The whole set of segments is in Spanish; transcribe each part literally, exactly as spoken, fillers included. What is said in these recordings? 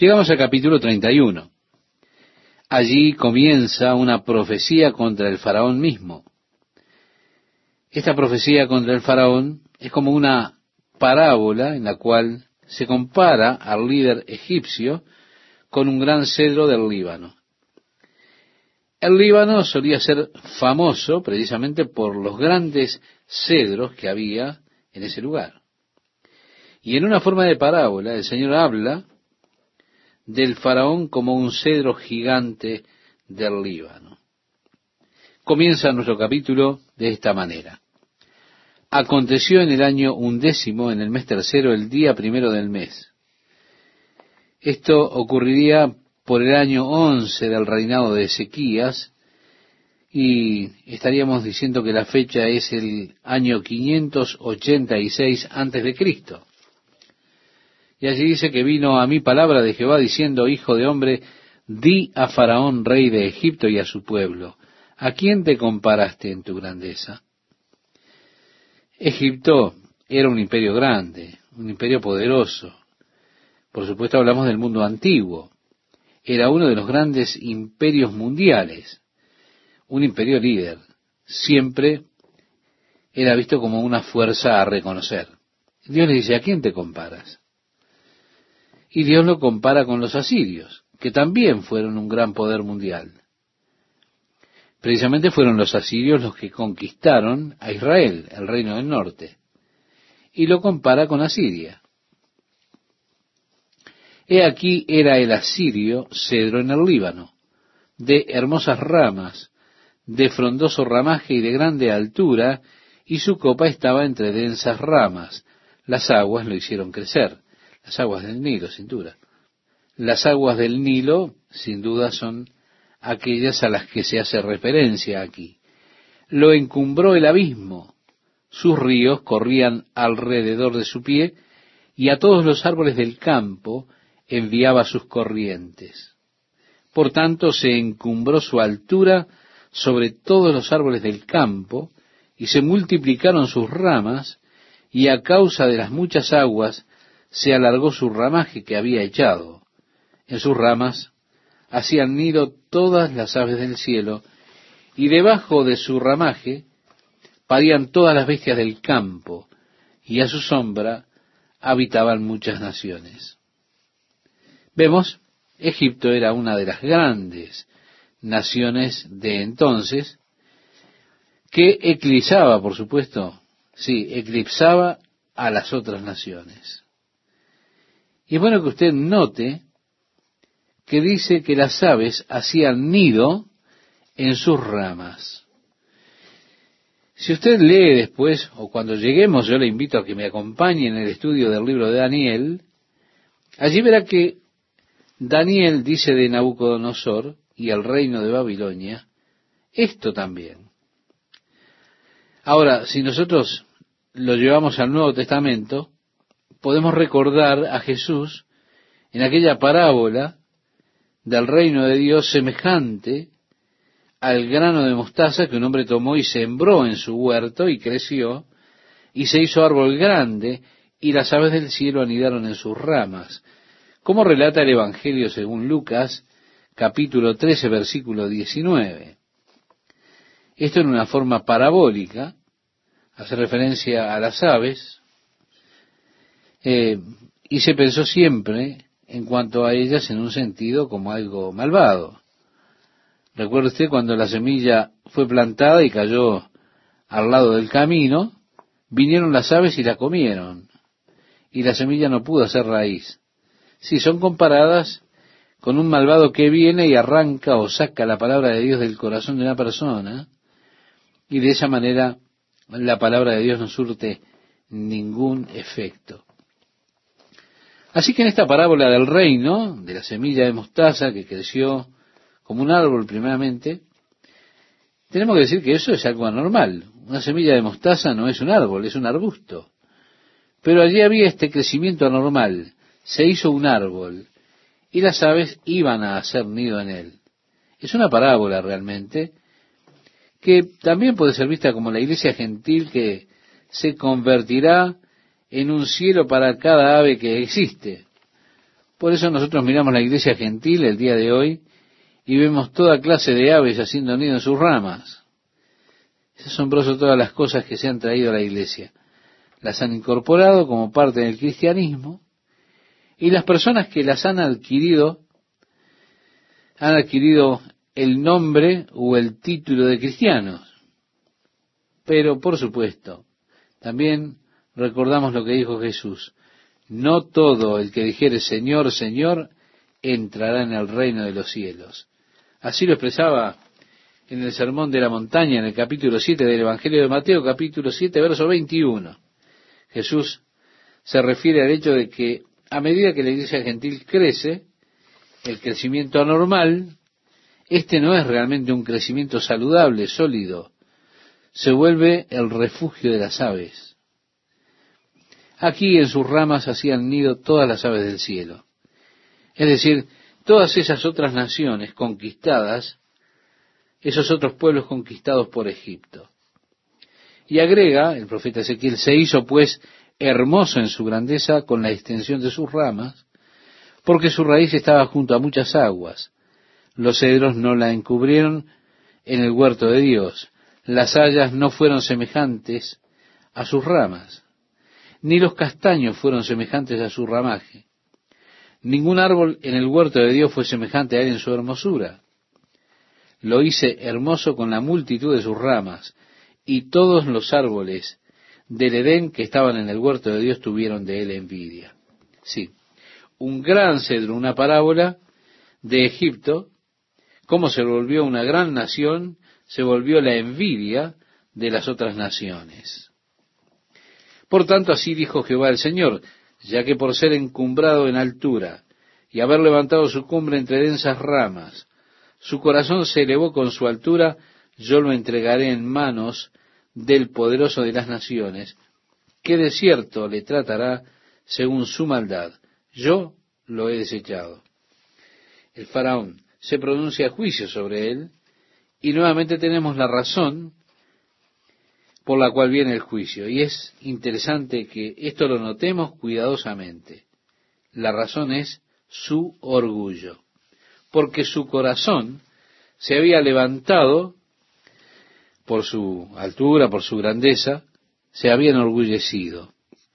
Llegamos al capítulo treinta y uno. Allí comienza una profecía contra el faraón mismo. Esta profecía contra el faraón es como una parábola en la cual se compara al líder egipcio con un gran cedro del Líbano. El Líbano solía ser famoso precisamente por los grandes cedros que había en ese lugar. Y en una forma de parábola, el Señor habla del faraón como un cedro gigante del Líbano. Comienza nuestro capítulo de esta manera. Aconteció en el año undécimo, en el mes tercero, el día primero del mes. Esto ocurriría por el año once del reinado de Ezequías, y estaríamos diciendo que la fecha es el año quinientos ochenta y seis antes de Cristo. Y allí dice que vino a mí palabra de Jehová diciendo: Hijo de hombre, di a Faraón, rey de Egipto, y a su pueblo: ¿a quién te comparaste en tu grandeza? Egipto era un imperio grande, un imperio poderoso. Por supuesto hablamos del mundo antiguo. Era uno de los grandes imperios mundiales, un imperio líder. Siempre era visto como una fuerza a reconocer. Dios le dice: ¿a quién te comparas? Y Dios lo compara con los asirios, que también fueron un gran poder mundial. Precisamente fueron los asirios los que conquistaron a Israel, el reino del norte, y lo compara con Asiria. He aquí era el asirio cedro en el Líbano, de hermosas ramas, de frondoso ramaje y de grande altura, y su copa estaba entre densas ramas. Las aguas lo hicieron crecer. Las aguas del Nilo, sin duda. Las aguas del Nilo, sin duda, son aquellas a las que se hace referencia aquí. Lo encumbró el abismo. Sus ríos corrían alrededor de su pie, y a todos los árboles del campo enviaba sus corrientes. Por tanto, se encumbró su altura sobre todos los árboles del campo, y se multiplicaron sus ramas, y a causa de las muchas aguas se alargó su ramaje que había echado. En sus ramas hacían nido todas las aves del cielo, y debajo de su ramaje parían todas las bestias del campo, y a su sombra habitaban muchas naciones. Vemos, Egipto era una de las grandes naciones de entonces, que eclipsaba, por supuesto, sí, eclipsaba a las otras naciones. Y es bueno que usted note que dice que las aves hacían nido en sus ramas. Si usted lee después, o cuando lleguemos, yo le invito a que me acompañe en el estudio del libro de Daniel, allí verá que Daniel dice de Nabucodonosor y el reino de Babilonia, esto también. Ahora, si nosotros lo llevamos al Nuevo Testamento, podemos recordar a Jesús en aquella parábola del reino de Dios semejante al grano de mostaza que un hombre tomó y sembró en su huerto y creció y se hizo árbol grande y las aves del cielo anidaron en sus ramas. Como relata el Evangelio según Lucas, capítulo trece, versículo diecinueve. Esto en una forma parabólica hace referencia a las aves, eh, y se pensó siempre en cuanto a ellas en un sentido como algo malvado. Recuerde usted cuando la semilla fue plantada y cayó al lado del camino, vinieron las aves y la comieron, y la semilla no pudo hacer raíz. Si son comparadas con un malvado que viene y arranca o saca la palabra de Dios del corazón de una persona, y de esa manera la palabra de Dios no surte ningún efecto. Así que en esta parábola del reino, de la semilla de mostaza que creció como un árbol primeramente, tenemos que decir que eso es algo anormal. Una semilla de mostaza no es un árbol, es un arbusto. Pero allí había este crecimiento anormal, se hizo un árbol, y las aves iban a hacer nido en él. Es una parábola realmente, que también puede ser vista como la iglesia gentil que se convertirá en un cielo para cada ave que existe. Por eso nosotros miramos la iglesia gentil el día de hoy y vemos toda clase de aves haciendo nido en sus ramas. Es asombroso todas las cosas que se han traído a la iglesia. Las han incorporado como parte del cristianismo y las personas que las han adquirido han adquirido el nombre o el título de cristianos. Pero, por supuesto, también recordamos lo que dijo Jesús: no todo el que dijere Señor, Señor, entrará en el reino de los cielos. Así lo expresaba en el Sermón de la Montaña, en el capítulo siete del Evangelio de Mateo, capítulo siete, verso veintiuno. Jesús se refiere al hecho de que a medida que la iglesia gentil crece, el crecimiento anormal, este no es realmente un crecimiento saludable, sólido, se vuelve el refugio de las aves. Aquí en sus ramas hacían nido todas las aves del cielo. Es decir, todas esas otras naciones conquistadas, esos otros pueblos conquistados por Egipto. Y agrega, el profeta Ezequiel: se hizo pues hermoso en su grandeza con la extensión de sus ramas, porque su raíz estaba junto a muchas aguas. Los cedros no la encubrieron en el huerto de Dios. Las hayas no fueron semejantes a sus ramas, ni los castaños fueron semejantes a su ramaje. Ningún árbol en el huerto de Dios fue semejante a él en su hermosura. Lo hice hermoso con la multitud de sus ramas, y todos los árboles del Edén que estaban en el huerto de Dios tuvieron de él envidia. Sí, un gran cedro, una parábola de Egipto, cómo se volvió una gran nación, se volvió la envidia de las otras naciones. Por tanto, así dijo Jehová el Señor: ya que por ser encumbrado en altura y haber levantado su cumbre entre densas ramas, su corazón se elevó con su altura, yo lo entregaré en manos del poderoso de las naciones, que de cierto le tratará según su maldad. Yo lo he desechado. El faraón se pronuncia juicio sobre él, y nuevamente tenemos la razón por la cual viene el juicio. Y es interesante que esto lo notemos cuidadosamente. La razón es su orgullo, porque su corazón se había levantado por su altura, por su grandeza, se había enorgullecido.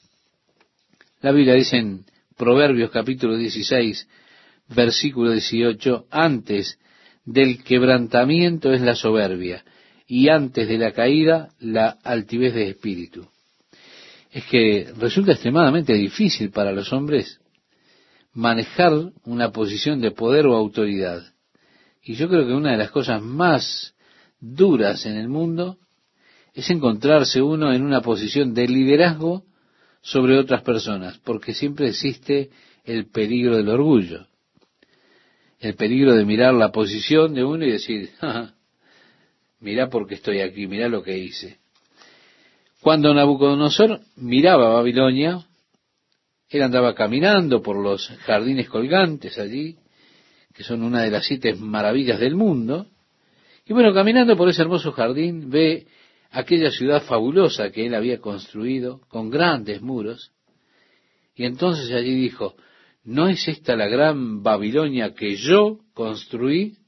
La Biblia dice en Proverbios capítulo dieciséis, versículo dieciocho: antes del quebrantamiento es la soberbia, y antes de la caída la altivez de espíritu. Es que resulta extremadamente difícil para los hombres manejar una posición de poder o autoridad. Y yo creo que una de las cosas más duras en el mundo es encontrarse uno en una posición de liderazgo sobre otras personas, porque siempre existe el peligro del orgullo, el peligro de mirar la posición de uno y decir: ja, mirá porque estoy aquí, mirá lo que hice. Cuando Nabucodonosor miraba a Babilonia, él andaba caminando por los jardines colgantes allí, que son una de las siete maravillas del mundo, y bueno, caminando por ese hermoso jardín, ve aquella ciudad fabulosa que él había construido, con grandes muros, y entonces allí dijo: ¿no es esta la gran Babilonia que yo construí?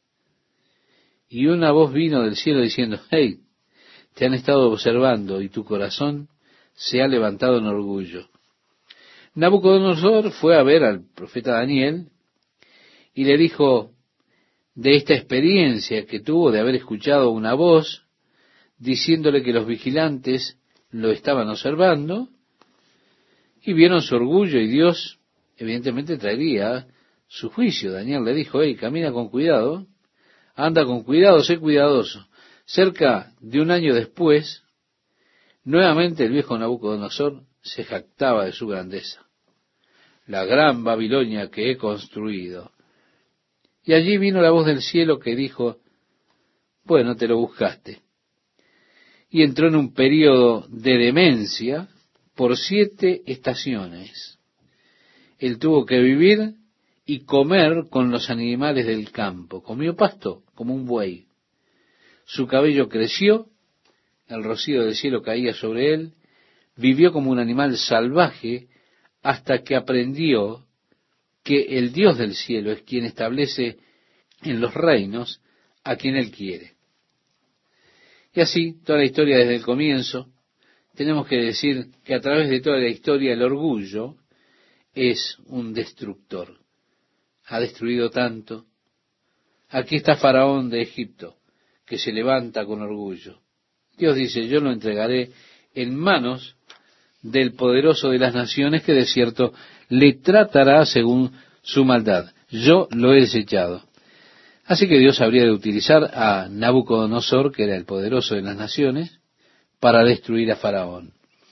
Y una voz vino del cielo diciendo: hey, te han estado observando y tu corazón se ha levantado en orgullo. Nabucodonosor fue a ver al profeta Daniel y le dijo de esta experiencia que tuvo de haber escuchado una voz diciéndole que los vigilantes lo estaban observando, y vieron su orgullo, y Dios evidentemente traería su juicio. Daniel le dijo: hey, camina con cuidado, anda con cuidado, sé cuidadoso. Cerca de un año después, nuevamente el viejo Nabucodonosor se jactaba de su grandeza. La gran Babilonia que he construido. Y allí vino la voz del cielo que dijo: bueno, te lo buscaste. Y entró en un período de demencia por siete estaciones. Él tuvo que vivir y comer con los animales del campo. Comió pasto como un buey. Su cabello creció, el rocío del cielo caía sobre él, vivió como un animal salvaje hasta que aprendió que el Dios del cielo es quien establece en los reinos a quien Él quiere. Y así, toda la historia desde el comienzo, tenemos que decir que a través de toda la historia el orgullo es un destructor. Ha destruido tanto. Aquí está Faraón de Egipto, que se levanta con orgullo. Dios dice, yo lo entregaré en manos del poderoso de las naciones, que de cierto le tratará según su maldad. Yo lo he desechado. Así que Dios habría de utilizar a Nabucodonosor, que era el poderoso de las naciones, para destruir a Faraón.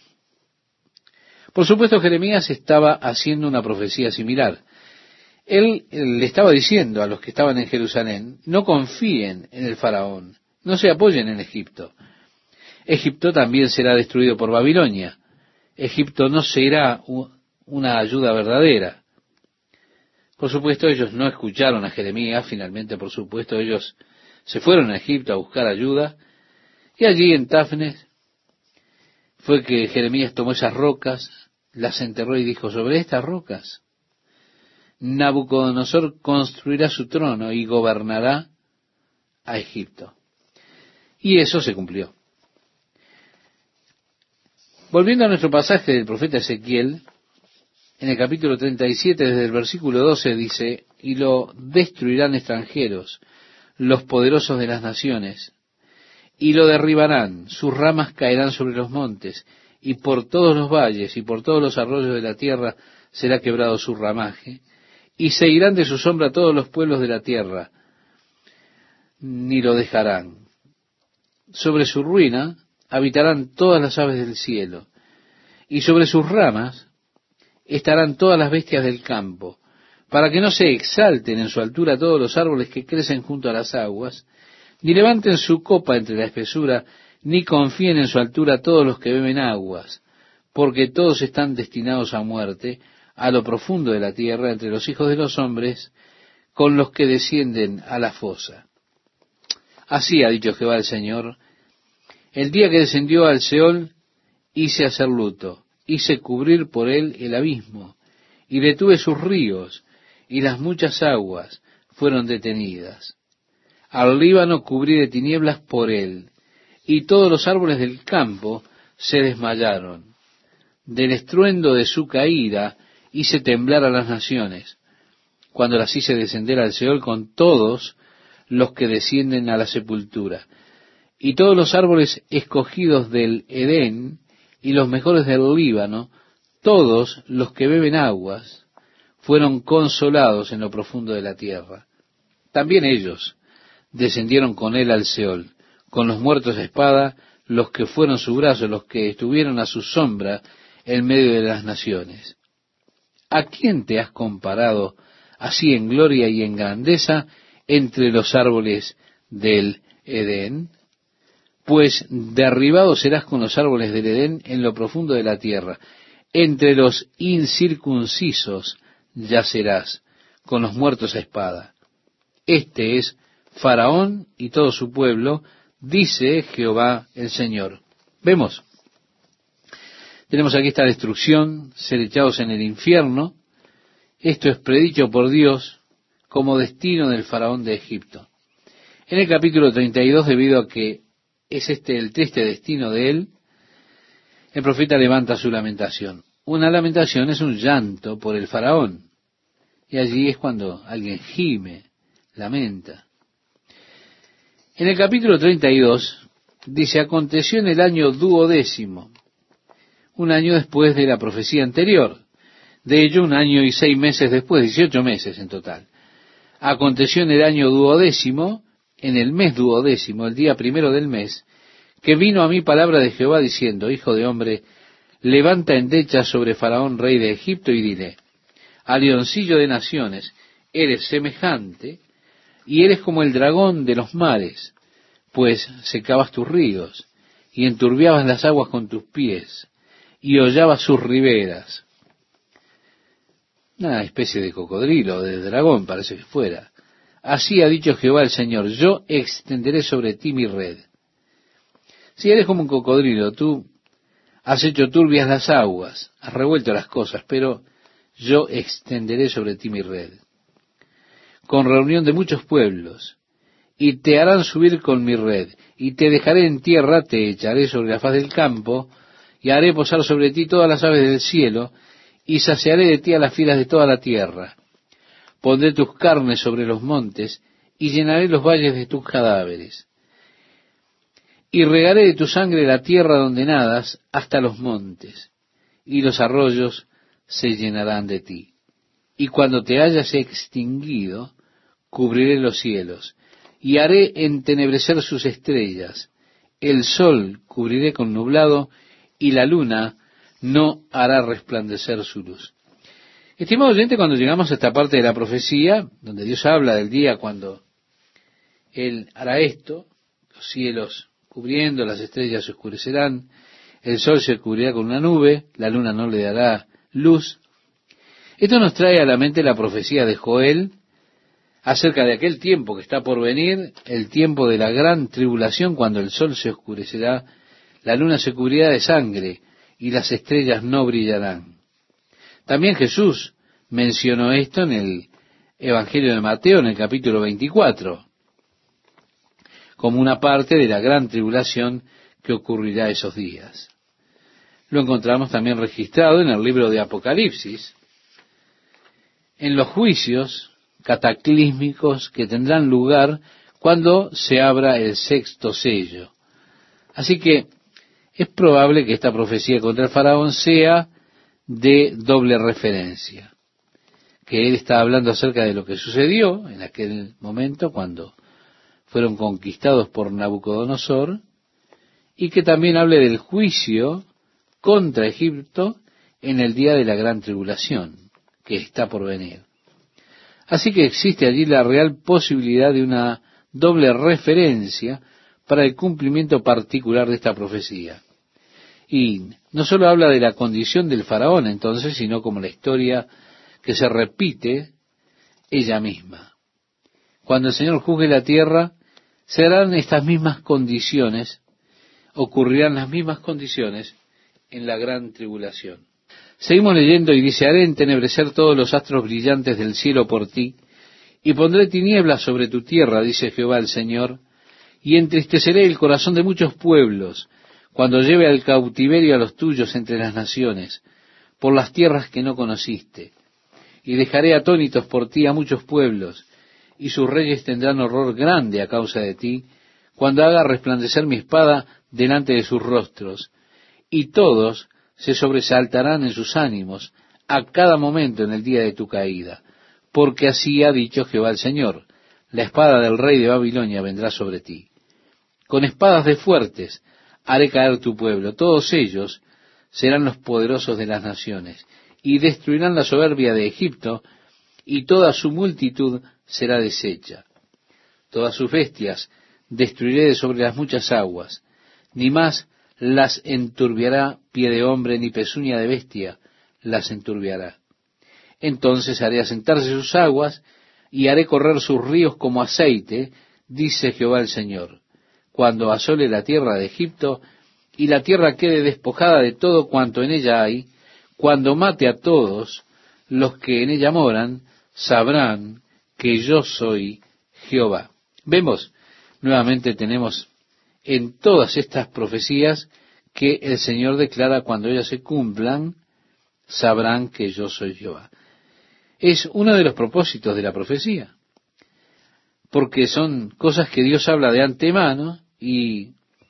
Por supuesto, Jeremías estaba haciendo una profecía similar. Él le estaba diciendo a los que estaban en Jerusalén, no confíen en el Faraón, no se apoyen en Egipto. Egipto también será destruido por Babilonia. Egipto no será una ayuda verdadera. Por supuesto, ellos no escucharon a Jeremías. Finalmente, por supuesto, ellos se fueron a Egipto a buscar ayuda. Y allí en Tafnes fue que Jeremías tomó esas rocas, las enterró y dijo, sobre estas rocas Nabucodonosor construirá su trono y gobernará a Egipto. Y eso se cumplió. Volviendo a nuestro pasaje del profeta Ezequiel, en el capítulo treinta y siete, desde el versículo doce, dice, y lo destruirán extranjeros, los poderosos de las naciones, y lo derribarán, sus ramas caerán sobre los montes, y por todos los valles y por todos los arroyos de la tierra será quebrado su ramaje, y se irán de su sombra todos los pueblos de la tierra, ni lo dejarán. Sobre su ruina habitarán todas las aves del cielo, y sobre sus ramas estarán todas las bestias del campo, para que no se exalten en su altura todos los árboles que crecen junto a las aguas, ni levanten su copa entre la espesura, ni confíen en su altura todos los que beben aguas, porque todos están destinados a muerte, a lo profundo de la tierra, entre los hijos de los hombres, con los que descienden a la fosa. Así ha dicho Jehová el Señor, el día que descendió al Seol, hice hacer luto, hice cubrir por él el abismo, y detuve sus ríos, y las muchas aguas fueron detenidas. Al Líbano cubrí de tinieblas por él, y todos los árboles del campo se desmayaron. Del estruendo de su caída hice temblar a las naciones, cuando las hice descender al Seol con todos los que descienden a la sepultura. Y todos los árboles escogidos del Edén y los mejores del Líbano, todos los que beben aguas, fueron consolados en lo profundo de la tierra. También ellos descendieron con él al Seol, con los muertos a espada, los que fueron su brazo, los que estuvieron a su sombra en medio de las naciones. ¿A quién te has comparado así en gloria y en grandeza entre los árboles del Edén? Pues derribado serás con los árboles del Edén en lo profundo de la tierra. Entre los incircuncisos yacerás, con los muertos a espada. Este es Faraón y todo su pueblo, dice Jehová el Señor. Vemos, tenemos aquí esta destrucción, ser echados en el infierno. Esto es predicho por Dios como destino del Faraón de Egipto. En el capítulo treinta y dos, debido a que es este el triste destino de él, el profeta levanta su lamentación. Una lamentación es un llanto por el Faraón. Y allí es cuando alguien gime, lamenta. En el capítulo treinta y dos dice, aconteció en el año duodécimo, un año después de la profecía anterior. De ello, un año y seis meses después, dieciocho meses en total. Aconteció en el año duodécimo, en el mes duodécimo, el día primero del mes, que vino a mí palabra de Jehová diciendo, hijo de hombre, levanta endecha sobre Faraón, rey de Egipto, y dile, a leoncillo de naciones, eres semejante, y eres como el dragón de los mares, pues secabas tus ríos, y enturbiabas las aguas con tus pies, y hollabas sus riberas. Una especie de cocodrilo, de dragón parece que fuera. Así ha dicho Jehová el Señor, yo extenderé sobre ti mi red. Si eres como un cocodrilo, tú has hecho turbias las aguas, has revuelto las cosas, pero yo extenderé sobre ti mi red, con reunión de muchos pueblos, y te harán subir con mi red, y te dejaré en tierra, te echaré sobre la faz del campo, y haré posar sobre ti todas las aves del cielo, y saciaré de ti a las fieras de toda la tierra. Pondré tus carnes sobre los montes, y llenaré los valles de tus cadáveres. Y regaré de tu sangre la tierra donde nadas, hasta los montes, y los arroyos se llenarán de ti. Y cuando te hayas extinguido, cubriré los cielos, y haré entenebrecer sus estrellas. El sol cubriré con nublado, y la luna no hará resplandecer su luz. Estimado oyente, cuando llegamos a esta parte de la profecía, donde Dios habla del día cuando Él hará esto, los cielos cubriendo, las estrellas se oscurecerán, el sol se cubrirá con una nube, la luna no le dará luz. Esto nos trae a la mente la profecía de Joel acerca de aquel tiempo que está por venir, el tiempo de la gran tribulación, cuando el sol se oscurecerá, la luna se cubrirá de sangre y las estrellas no brillarán. También Jesús mencionó esto en el Evangelio de Mateo, en el capítulo veinticuatro, como una parte de la gran tribulación que ocurrirá esos días. Lo encontramos también registrado en el libro de Apocalipsis, en los juicios cataclísmicos que tendrán lugar cuando se abra el sexto sello. Así que es probable que esta profecía contra el faraón sea de doble referencia, que él está hablando acerca de lo que sucedió en aquel momento cuando fueron conquistados por Nabucodonosor, y que también hable del juicio contra Egipto en el día de la gran tribulación que está por venir. Así que existe allí la real posibilidad de una doble referencia para el cumplimiento particular de esta profecía. Y no solo habla de la condición del faraón entonces, sino como la historia que se repite ella misma. Cuando el Señor juzgue la tierra, serán estas mismas condiciones, ocurrirán las mismas condiciones en la gran tribulación. Seguimos leyendo y dice, haré entenebrecer todos los astros brillantes del cielo por ti, y pondré tinieblas sobre tu tierra, dice Jehová el Señor, y entristeceré el corazón de muchos pueblos, cuando lleve al cautiverio a los tuyos entre las naciones, por las tierras que no conociste. Y dejaré atónitos por ti a muchos pueblos, y sus reyes tendrán horror grande a causa de ti, cuando haga resplandecer mi espada delante de sus rostros, y todos se sobresaltarán en sus ánimos a cada momento en el día de tu caída, porque así ha dicho Jehová el Señor, la espada del rey de Babilonia vendrá sobre ti. Con espadas de fuertes haré caer tu pueblo, todos ellos serán los poderosos de las naciones, y destruirán la soberbia de Egipto, y toda su multitud será deshecha. Todas sus bestias destruiré de sobre las muchas aguas, ni más las enturbiará pie de hombre, ni pezuña de bestia las enturbiará. Entonces haré asentarse sus aguas, y haré correr sus ríos como aceite, dice Jehová el Señor, cuando asole la tierra de Egipto, y la tierra quede despojada de todo cuanto en ella hay, cuando mate a todos los que en ella moran, sabrán que yo soy Jehová. Vemos, nuevamente tenemos en todas estas profecías que el Señor declara cuando ellas se cumplan, sabrán que yo soy Jehová. Es uno de los propósitos de la profecía, porque son cosas que Dios habla de antemano y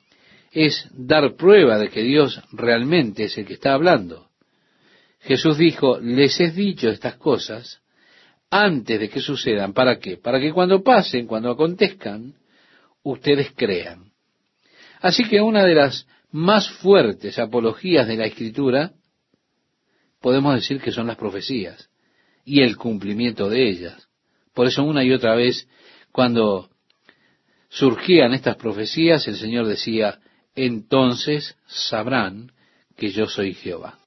es dar prueba de que Dios realmente es el que está hablando. Jesús dijo, les he dicho estas cosas antes de que sucedan. ¿Para qué? Para que cuando pasen, cuando acontezcan, ustedes crean. Así que una de las más fuertes apologías de la Escritura, podemos decir que son las profecías y el cumplimiento de ellas. Por eso una y otra vez, cuando surgían estas profecías, el Señor decía, entonces sabrán que yo soy Jehová.